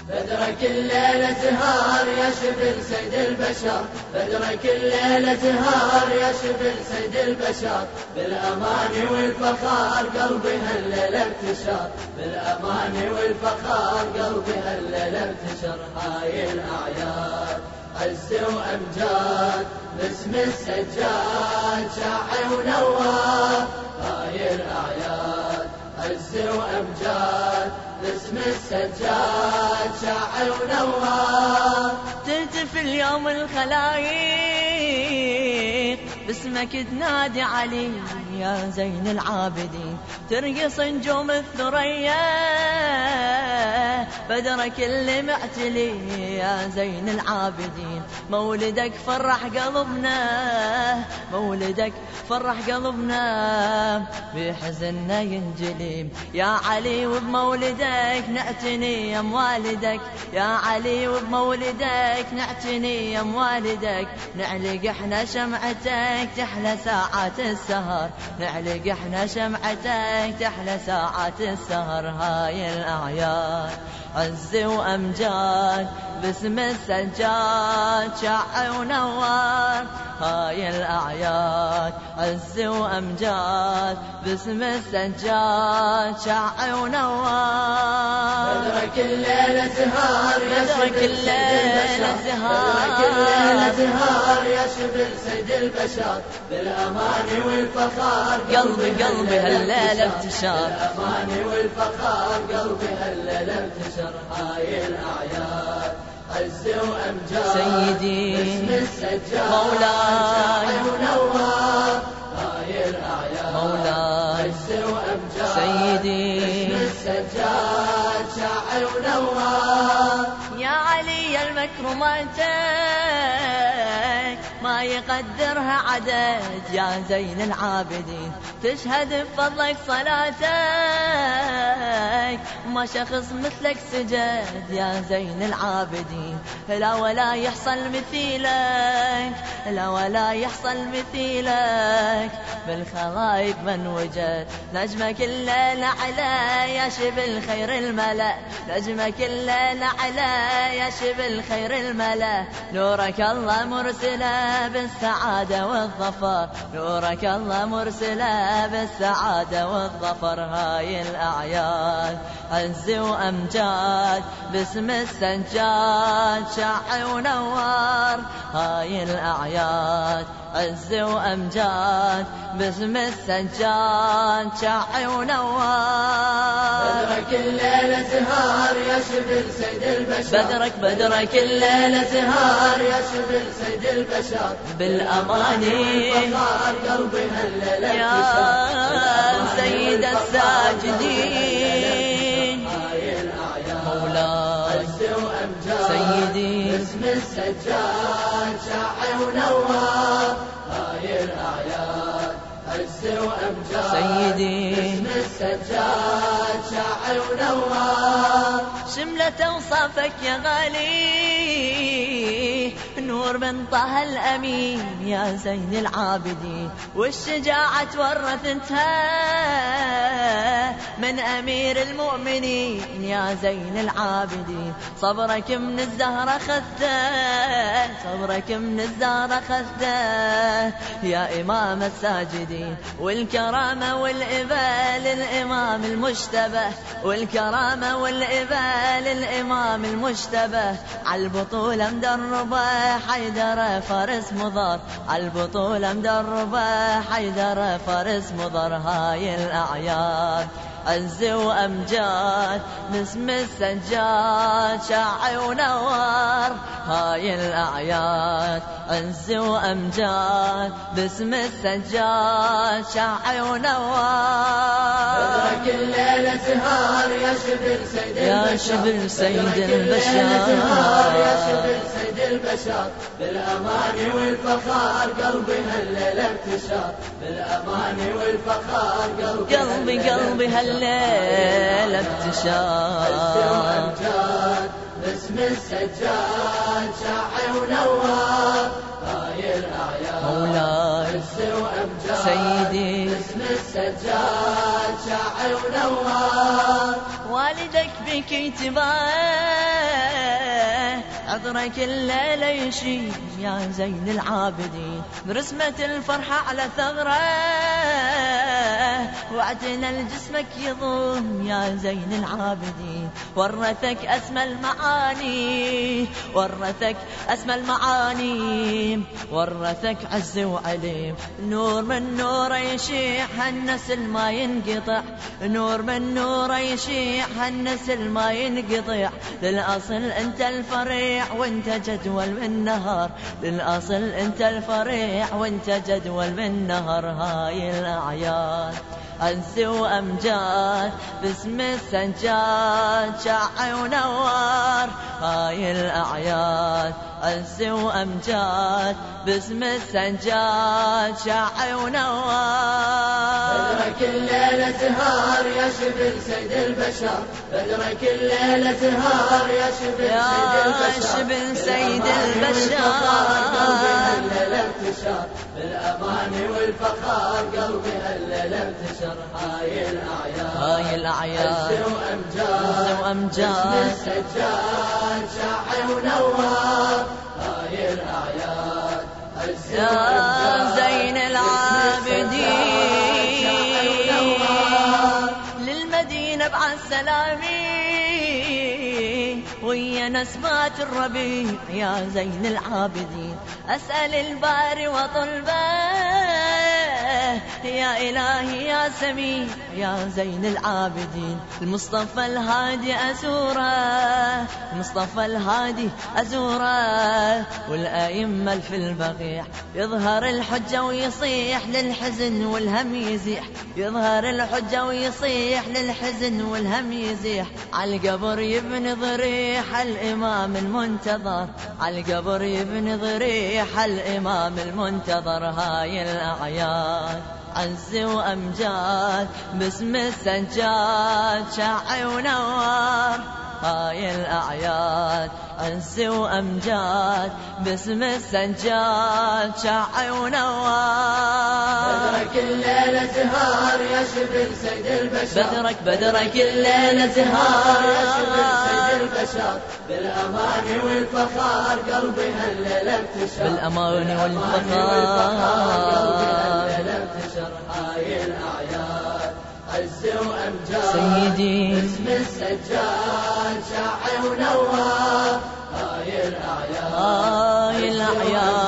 بدرك الليلة زهار يا شبل سيد البشر، بدرك الليلة زهار يا شبل سيد البشر، بالأمان والفخار قلبي هالليلة ابتشر، بالأمان والفخار قلبي هالليلة ابتشر. هاي الأعياد عز وأمجاد باسم السجاد شاعي ونوار، هاي الأعياد عز وأمجاد باسم السجاد شاعي ونوار. تهتف اليوم الخلايق باسمك تنادي علي يا زين العابدين، ترقص نجوم الثريا بدرك اللي معتلي يا زين العابدين. مولدك فرح قلبنا، مولدك فرح قلبنا بحزننا ينجلي يا علي، وبمولدك نعتني يا والدك يا علي، وبمولدك نعتني يا والدك. نعلق احنا شمعتك تحلى ساعات السهر، نعلق احنا شمعتك تحلى ساعات السهر. هاي الأعياد عز وأمجاد باسم السجاد شاعي ونوار، هاي الأعياد عز وأمجاد باسم السجاد شاعي ونوار. بدرك الليلة زهار يا بدرك الليلة زهار، بدرك الليلة زهار يا شبل سيد البشر، بالأمان والفخار قلبي هالليلة ابتشار، بالأمان والفخار قلبي هالليلة ابتشر. هاي الأعياد عز وأمجاد سيدي باسم السجاد مولاي شاعي ونوار، هاي الأعياد مولاي عز وأمجاد سيدي باسم السجاد شاعي ونوار. يا علي المكرماتك ما يقدرها عدد يا زين العابدين، تشهد بفضلك صلاتك ما شخص مثلك سجد يا زين العابدين. لا ولا يحصل مثيلك، لا ولا يحصل مثيلك بالخلائق من وجد. نجمك الليل على يا شبل خير الملا، نجمك الليل على يا شبل خير الملا. نورك الله مرسله بالسعادة والظفر، نورك الله مرسله بالسعادة والظفر. هاي الأعياد عز وأمجاد باسم السجاد شاعي ونوار، هاي الأعياد عز وأمجاد باسم السجاد شاعي ونوار. بدرك الليلة زهار يا شبل سيد البشر، بدرك الليلة زهار يا شبل سيد البشر، بالأماني فخار قلبي هالليلة يا سيد الساجدين. هاي الأعياد مولاي عز وأمجاد سيدي باسم السجاد شاعي ونوار، هاي الأعياد عز وأمجاد سيدي باسم السجاد شاعي ونوار. شملة أوصافك يا غالي نور من طه الأمين يا زين العابدين، والشجاعة ورثتها من أمير المؤمنين يا زين العابدين. صبرك من الزهرة خذته، صبرك من الزهرة خذته يا إمام الساجدين. والكرامة والإباء للإمام المجتبى، والكرامة والإباء للإمام المجتبى. عالبطولة مدربة حيدر فارس مضر، عالبطولة مدربة حيدر فارس مضر. هاي الأعياد عز وأمجاد باسم السجاد شاعي ونوار، هاي الأعياد عز وأمجاد باسم السجاد شاعي ونوار. بدرك الليلة زهار يا شبل سيد البشر، يا شبل سيد زهار يا البشر، شبل سيد البشر، بالأمان والفخار قلبي هالليلة ابتشر، بالأمان والفخار قلبي هالليلة ابتشار. عز وأمجاد باسم السجاد شاعي ونوار، هاي الأعياد مولاي عز وأمجاد سيدي باسم السجاد شاعي ونوار. والدك بك اعتبار صدرك الليلة يشيب يا زين العابدين، برسمة الفرحة على ثغره واعتنى جسمك يضم يا زين العابدين. ورثك أسمى المعاني، ورثك أسمى المعاني، ورثك عز وعليم. نور من نور يشيع هالنسل ما ينقطع، نور من نور يشيع هالنسل ما ينقطع. للأصل انت الفريع وانت جدول من نهر، للأصل انت الفريع وانت جدول من نهر. هاي الأعياد أنس وأمجاد باسم السجاد شع ونوار. هاي الأعياد أنس وأمجاد باسم السجاد شع ونوار. بدرك الليلة زهار يا شبل سيد البشر، بدرك الليلة زهار يا شبل سيد البشر. الليلة انتشار بالأمان والفخار، قلبي هالليلة انتشر. هاي الأعياد هاي الأعياد عز وأمجاد باسم السجاد شاع ونوار. هاي الأعياد عز يا زين العابدين، للمدينة بعد سلامي ويا نسمات الربيع يا زين العابدين. أسأل الباري وطلبه يا إلهي يا سميع يا زين العابدين. المصطفى الهادي أزوره، المصطفى الهادي أزوره، والأئمة في البقيع يظهر الحجة ويصيح للحزن والهم يزيح، يظهر الحجة ويصيح للحزن والهم يزيح. عالقبر يبني ضريح الإمام المنتظر، عالقبر يبني ضريح الإمام المنتظر. هاي الأعياد عز وأمجاد باسم السجاد شع ونوار. هاي الأعياد عز وأمجاد باسم السجاد شع ونوار. بدرك الليلة زهار يا شبل سيد البشر، بدرك الليلة زهار يا شبل سيد البشر. بالأمان والفخار قلبي هالليلة انتشر، بالأمان والفخار قلبي هالليلة انتشر. هاي الأعياد عز وأمجاد سيدي باسم السجاد شاع ونوار. هاي الأعياد هاي الأعياد